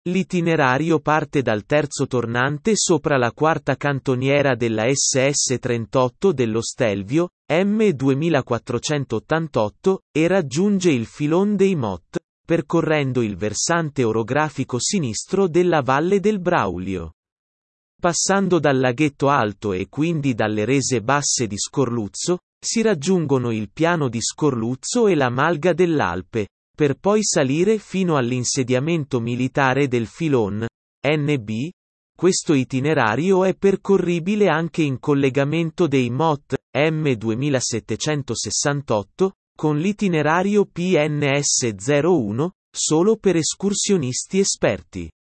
L'itinerario parte dal terzo tornante sopra la quarta cantoniera della SS38 dello Stelvio, M2488, e raggiunge il filon dei Mott, percorrendo il versante orografico sinistro della Valle del Braulio. Passando dal laghetto alto e quindi dalle rese basse di Scorluzzo, si raggiungono il piano di Scorluzzo e la malga dell'Alpe, per poi salire fino all'insediamento militare del filon NB. Questo itinerario è percorribile anche in collegamento dei Mott M2768, con l'itinerario PNS01, solo per escursionisti esperti.